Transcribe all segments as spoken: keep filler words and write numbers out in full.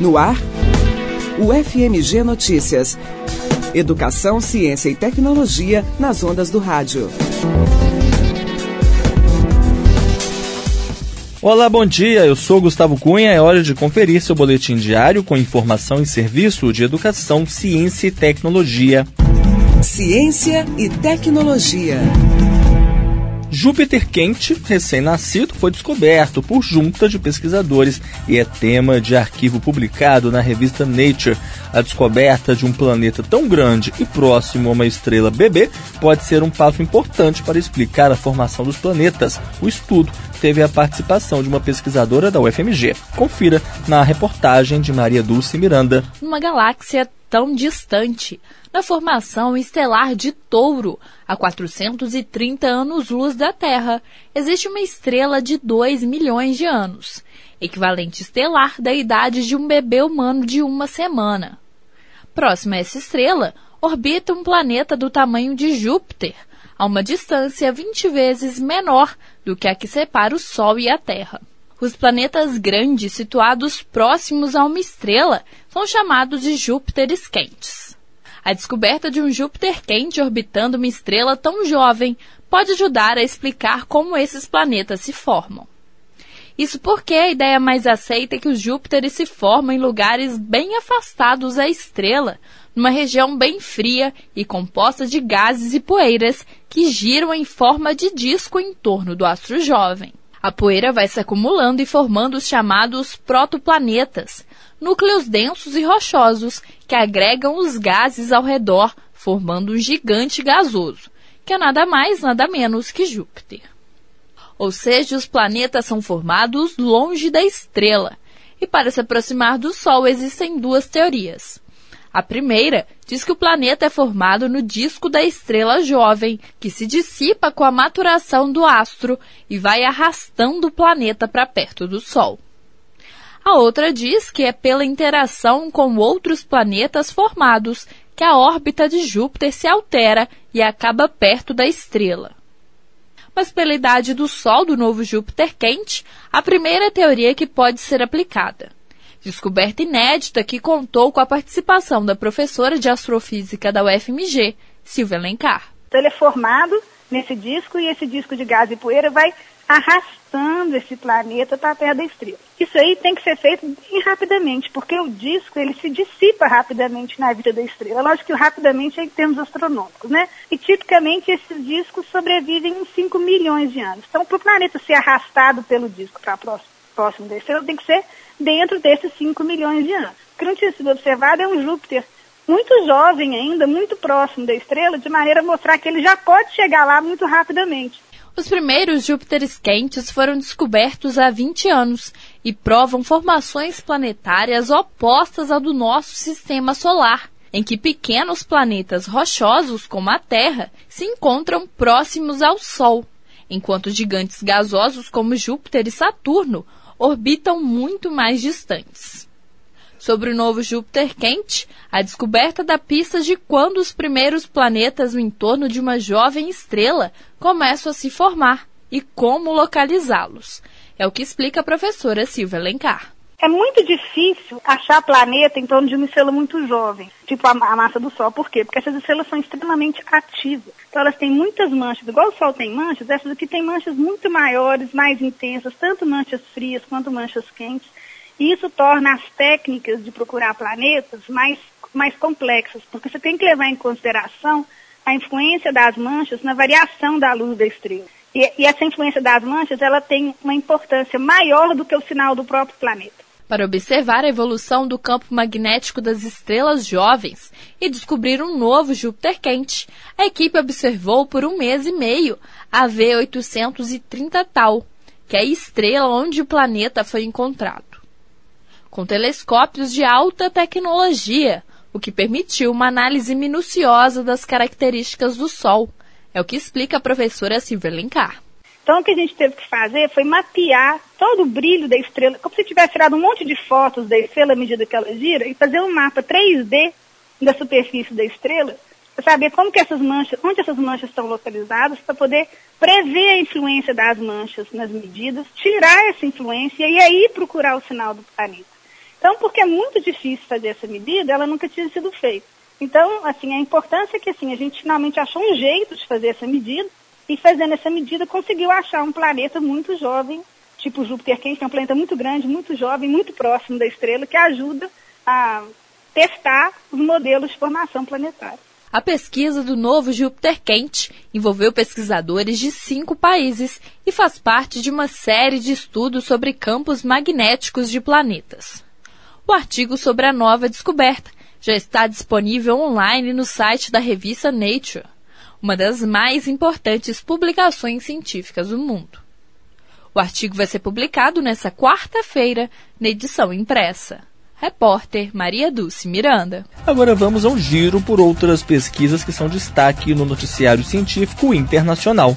No ar, o F M G Notícias. Educação, ciência e tecnologia nas ondas do rádio. Olá, bom dia. Eu sou Gustavo Cunha. É hora de conferir seu boletim diário com informação e serviço de educação, ciência e tecnologia. Ciência e tecnologia. Júpiter quente, recém-nascido, foi descoberto por junta de pesquisadores e é tema de arquivo publicado na revista Nature. A descoberta de um planeta tão grande e próximo a uma estrela bebê pode ser um passo importante para explicar a formação dos planetas. O estudo teve a participação de uma pesquisadora da U F M G. Confira na reportagem de Maria Dulce Miranda. Numa galáxia tão distante, na formação estelar de Touro, a quatrocentos e trinta anos-luz da Terra, existe uma estrela de dois milhões de anos, equivalente estelar da idade de um bebê humano de uma semana. Próxima a essa estrela, orbita um planeta do tamanho de Júpiter, a uma distância vinte vezes menor do que a que separa o Sol e a Terra. Os planetas grandes situados próximos a uma estrela são chamados de Júpiteres quentes. A descoberta de um Júpiter quente orbitando uma estrela tão jovem pode ajudar a explicar como esses planetas se formam. Isso porque a ideia mais aceita é que os Júpiteres se formam em lugares bem afastados da estrela, numa região bem fria e composta de gases e poeiras que giram em forma de disco em torno do astro jovem. A poeira vai se acumulando e formando os chamados protoplanetas, núcleos densos e rochosos que agregam os gases ao redor, formando um gigante gasoso, que é nada mais, nada menos que Júpiter. Ou seja, os planetas são formados longe da estrela, e para se aproximar do Sol existem duas teorias. A primeira diz que o planeta é formado no disco da estrela jovem, que se dissipa com a maturação do astro e vai arrastando o planeta para perto do Sol. A outra diz que é pela interação com outros planetas formados que a órbita de Júpiter se altera e acaba perto da estrela. Mas pela idade do Sol do novo Júpiter quente, a primeira teoria que pode ser aplicada. Descoberta inédita que contou com a participação da professora de astrofísica da U F M G, Silvia Alencar. Então ele é formado nesse disco e esse disco de gás e poeira vai arrastando esse planeta para perto da estrela. Isso aí tem que ser feito bem rapidamente, porque o disco ele se dissipa rapidamente na vida da estrela. Lógico que rapidamente é em termos astronômicos, né? E tipicamente esses discos sobrevivem uns cinco milhões de anos. Então, para o planeta ser arrastado pelo disco para próximo, próximo da estrela, tem que ser dentro desses cinco milhões de anos. O que não tinha sido observado é um Júpiter muito jovem ainda, muito próximo da estrela, de maneira a mostrar que ele já pode chegar lá muito rapidamente. Os primeiros Júpiteres quentes foram descobertos há vinte anos e provam formações planetárias opostas ao do nosso sistema solar, em que pequenos planetas rochosos, como a Terra, se encontram próximos ao Sol, enquanto gigantes gasosos como Júpiter e Saturno orbitam muito mais distantes. Sobre o novo Júpiter quente, a descoberta da pista de quando os primeiros planetas no entorno de uma jovem estrela começam a se formar e como localizá-los. É o que explica a professora Silvia Alencar. É muito difícil achar planeta em torno de uma estrela muito jovem, tipo a, a massa do Sol. Por quê? Porque essas estrelas são extremamente ativas. Então elas têm muitas manchas, igual o Sol tem manchas, essas aqui têm manchas muito maiores, mais intensas, tanto manchas frias quanto manchas quentes. E isso torna as técnicas de procurar planetas mais, mais complexas, porque você tem que levar em consideração a influência das manchas na variação da luz da estrela. E, e essa influência das manchas, ela tem uma importância maior do que o sinal do próprio planeta. Para observar a evolução do campo magnético das estrelas jovens e descobrir um novo Júpiter quente, a equipe observou por um mês e meio a V oitocentos e trinta Tau, que é a estrela onde o planeta foi encontrado, com telescópios de alta tecnologia, o que permitiu uma análise minuciosa das características do Sol. É o que explica a professora Silvia Alencar. Então, o que a gente teve que fazer foi mapear todo o brilho da estrela, como se tivesse tirado um monte de fotos da estrela à medida que ela gira, e fazer um mapa três D da superfície da estrela, para saber como que essas manchas, onde essas manchas estão localizadas, para poder prever a influência das manchas nas medidas, tirar essa influência e aí procurar o sinal do planeta. Então, porque é muito difícil fazer essa medida, ela nunca tinha sido feita. Então, assim, a importância é que assim, a gente finalmente achou um jeito de fazer essa medida, e fazendo essa medida conseguiu achar um planeta muito jovem, tipo Júpiter quente, que é um planeta muito grande, muito jovem, muito próximo da estrela, que ajuda a testar os modelos de formação planetária. A pesquisa do novo Júpiter quente envolveu pesquisadores de cinco países e faz parte de uma série de estudos sobre campos magnéticos de planetas. O artigo sobre a nova descoberta já está disponível online no site da revista Nature, uma das mais importantes publicações científicas do mundo. O artigo vai ser publicado nesta quarta-feira, na edição impressa. Repórter Maria Dulce Miranda. Agora vamos a um giro por outras pesquisas que são destaque no noticiário científico internacional.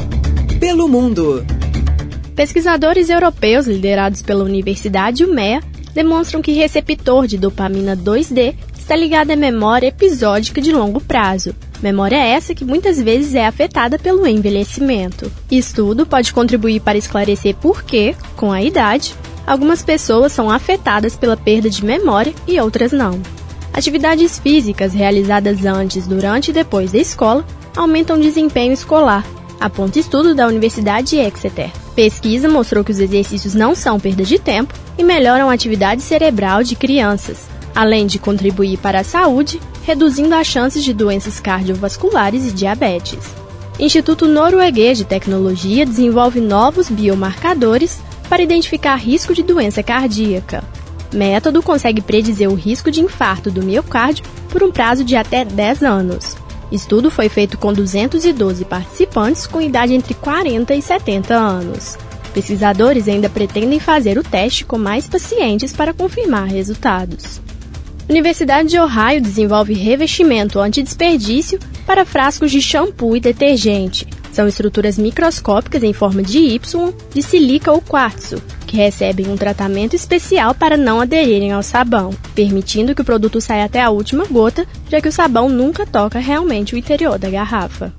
Pelo mundo. Pesquisadores europeus liderados pela Universidade U M E A demonstram que receptor de dopamina dois D está ligado à memória episódica de longo prazo. Memória essa que muitas vezes é afetada pelo envelhecimento. Estudo pode contribuir para esclarecer por que, com a idade, algumas pessoas são afetadas pela perda de memória e outras não. Atividades físicas realizadas antes, durante e depois da escola aumentam o desempenho escolar, aponta estudo da Universidade Exeter. Pesquisa mostrou que os exercícios não são perda de tempo e melhoram a atividade cerebral de crianças, além de contribuir para a saúde, reduzindo as chances de doenças cardiovasculares e diabetes. Instituto Norueguês de Tecnologia desenvolve novos biomarcadores para identificar risco de doença cardíaca. Método consegue predizer o risco de infarto do miocárdio por um prazo de até dez anos. Estudo foi feito com duzentos e doze participantes com idade entre quarenta e setenta anos. Pesquisadores ainda pretendem fazer o teste com mais pacientes para confirmar resultados. Universidade de Ohio desenvolve revestimento antidesperdício para frascos de shampoo e detergente. São estruturas microscópicas em forma de Y, de sílica ou quartzo, que recebem um tratamento especial para não aderirem ao sabão, permitindo que o produto saia até a última gota, já que o sabão nunca toca realmente o interior da garrafa.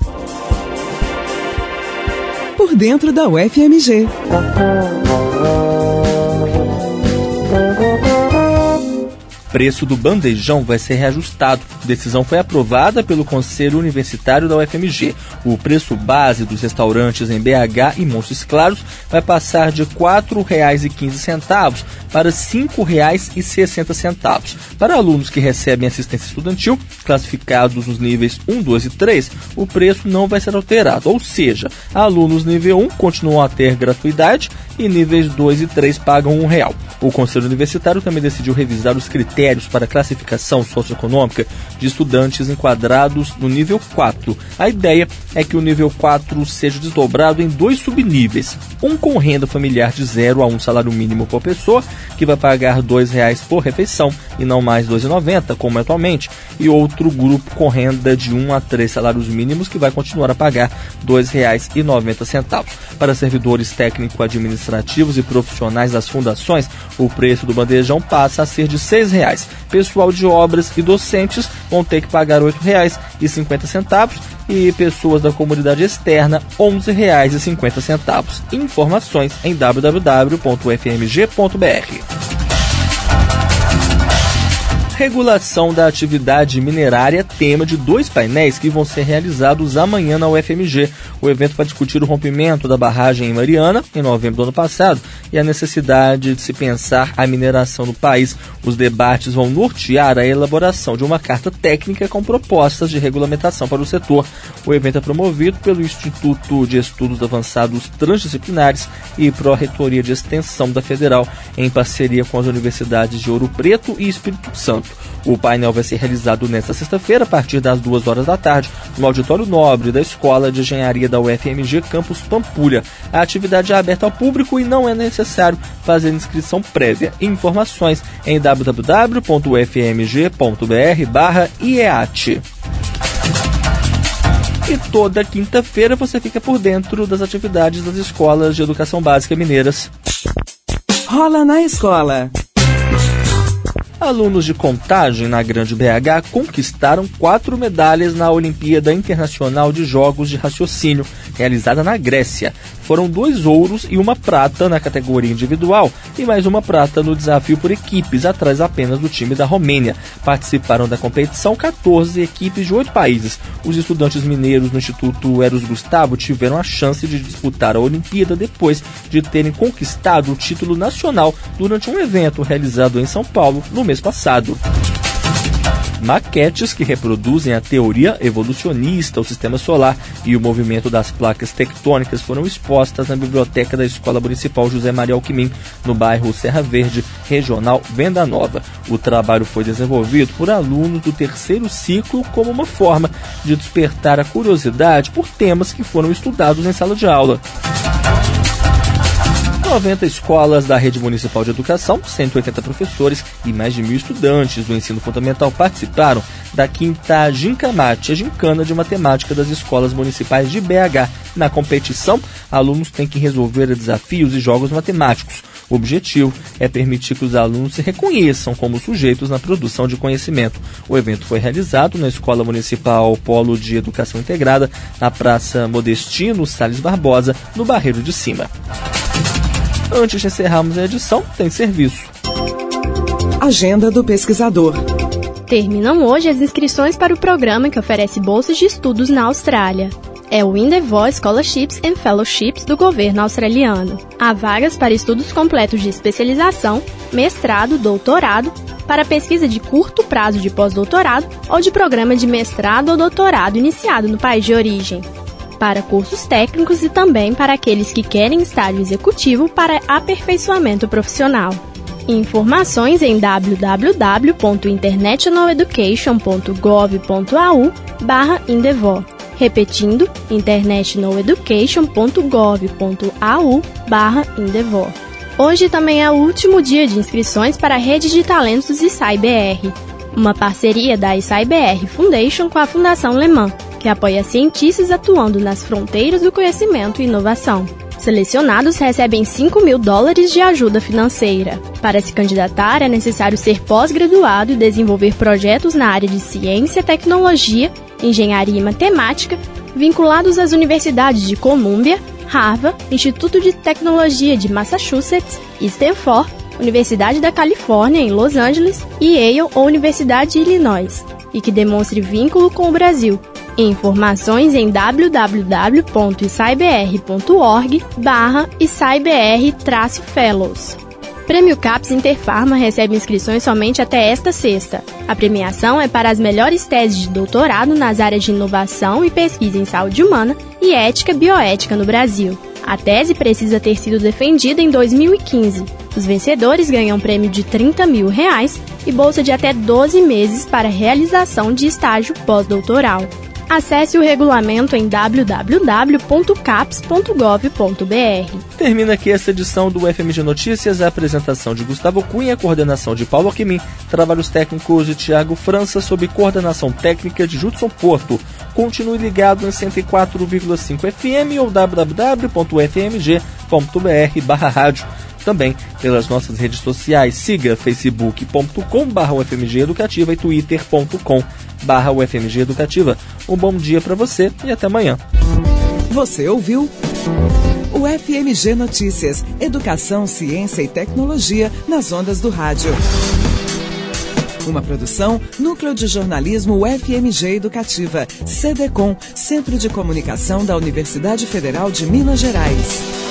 Por dentro da U F M G. Preço do bandejão vai ser reajustado. A decisão foi aprovada pelo Conselho Universitário da U F M G. O preço base dos restaurantes em B H e Montes Claros vai passar de quatro reais e quinze centavos para cinco reais e sessenta centavos. Para alunos que recebem assistência estudantil, classificados nos níveis um, dois e três, o preço não vai ser alterado. Ou seja, alunos nível um continuam a ter gratuidade e níveis dois e três pagam um real. O Conselho Universitário também decidiu revisar os critérios para a classificação socioeconômica de estudantes enquadrados no nível quatro. A ideia é que o nível quatro seja desdobrado em dois subníveis, um com renda familiar de zero a um salário mínimo por pessoa, que vai pagar dois reais por refeição e não mais dois reais e noventa centavos, como é atualmente, e outro grupo com renda de um a três salários mínimos, que vai continuar a pagar dois reais e noventa centavos. Para servidores técnico-administrativos e profissionais das fundações, o preço do bandejão passa a ser de seis reais. Pessoal de obras e docentes vão ter que pagar oito reais e cinquenta centavos e pessoas da comunidade externa onze reais e cinquenta centavos. Informações em w w w ponto u f m g ponto b r. Regulação da atividade minerária, tema de dois painéis que vão ser realizados amanhã na U F M G. O evento vai discutir o rompimento da barragem em Mariana, em novembro do ano passado, e a necessidade de se pensar a mineração no país. Os debates vão nortear a elaboração de uma carta técnica com propostas de regulamentação para o setor. O evento é promovido pelo Instituto de Estudos Avançados Transdisciplinares e Pró-Reitoria de Extensão da Federal, em parceria com as universidades de Ouro Preto e Espírito Santo. O painel vai ser realizado nesta sexta-feira, a partir das duas horas da tarde, no Auditório Nobre da Escola de Engenharia da U F M G Campus Pampulha. A atividade é aberta ao público e não é necessário fazer inscrição prévia. Informações em w w w ponto u f m g ponto b r barra i e a t. E toda quinta-feira você fica por dentro das atividades das escolas de educação básica mineiras. Rola na escola. Alunos de Contagem, na Grande B H, conquistaram quatro medalhas na Olimpíada Internacional de Jogos de Raciocínio, realizada na Grécia. Foram dois ouros e uma prata na categoria individual e mais uma prata no desafio por equipes, atrás apenas do time da Romênia. Participaram da competição quatorze equipes de oito países. Os estudantes mineiros no Instituto Eros Gustavo tiveram a chance de disputar a Olimpíada depois de terem conquistado o título nacional durante um evento realizado em São Paulo no mês passado. Maquetes que reproduzem a teoria evolucionista, o sistema solar e o movimento das placas tectônicas foram expostas na biblioteca da Escola Municipal José Maria Alckmin, no bairro Serra Verde, regional Venda Nova. O trabalho foi desenvolvido por alunos do terceiro ciclo como uma forma de despertar a curiosidade por temas que foram estudados em sala de aula. noventa escolas da Rede Municipal de Educação, cento e oitenta professores e mais de mil estudantes do ensino fundamental participaram da quinta Gincamate, a gincana de matemática das escolas municipais de B H. Na competição, alunos têm que resolver desafios e jogos matemáticos. O objetivo é permitir que os alunos se reconheçam como sujeitos na produção de conhecimento. O evento foi realizado na Escola Municipal Polo de Educação Integrada, na Praça Modestino Salles Barbosa, no Barreiro de Cima. Antes de encerrarmos a edição, tem serviço. Agenda do pesquisador. Terminam hoje as inscrições para o programa que oferece bolsas de estudos na Austrália. É o Endeavour Scholarships and Fellowships do governo australiano. Há vagas para estudos completos de especialização, mestrado, doutorado, para pesquisa de curto prazo de pós-doutorado ou de programa de mestrado ou doutorado iniciado no país de origem, para cursos técnicos e também para aqueles que querem estágio executivo para aperfeiçoamento profissional. Informações em w w w ponto international education ponto gov ponto a u barra Endeavour. Repetindo, international education ponto gov ponto a u barra Endeavour. Hoje também é o último dia de inscrições para a Rede de Talentos I S A I B R, uma parceria da I S A I B R Foundation com a Fundação Le Mans, que apoia cientistas atuando nas fronteiras do conhecimento e inovação. Selecionados recebem cinco mil dólares de ajuda financeira. Para se candidatar, é necessário ser pós-graduado e desenvolver projetos na área de ciência, tecnologia, engenharia e matemática, vinculados às universidades de Columbia, Harvard, Instituto de Tecnologia de Massachusetts, Stanford, Universidade da Califórnia em Los Angeles e Yale ou Universidade de Illinois, e que demonstre vínculo com o Brasil. Informações em w w w ponto i s a i b r ponto org barra I S A I B R Fellows. Prêmio CAPES Interfarma recebe inscrições somente até esta sexta. A premiação é para as melhores teses de doutorado nas áreas de inovação e pesquisa em saúde humana e ética bioética no Brasil. A tese precisa ter sido defendida em dois mil e quinze. Os vencedores ganham prêmio de trinta mil reais e bolsa de até doze meses para realização de estágio pós-doutoral. Acesse o regulamento em w w w ponto capes ponto gov ponto b r. Termina aqui essa edição do U F M G Notícias, a apresentação de Gustavo Cunha, a coordenação de Paulo Alckmin, trabalhos técnicos de Tiago França, sob coordenação técnica de Judson Porto. Continue ligado em cento e quatro vírgula cinco F M ou w w w ponto f m g ponto b r barra rádio. Também pelas nossas redes sociais, siga facebook ponto com barra U F M G Educativa e twitter ponto com barra U F M G Educativa. Um bom dia para você e até amanhã. Você ouviu o F M G Notícias, Educação, Ciência e Tecnologia nas ondas do rádio. Uma produção, Núcleo de Jornalismo U F M G Educativa, C D C O M, Centro de Comunicação da Universidade Federal de Minas Gerais.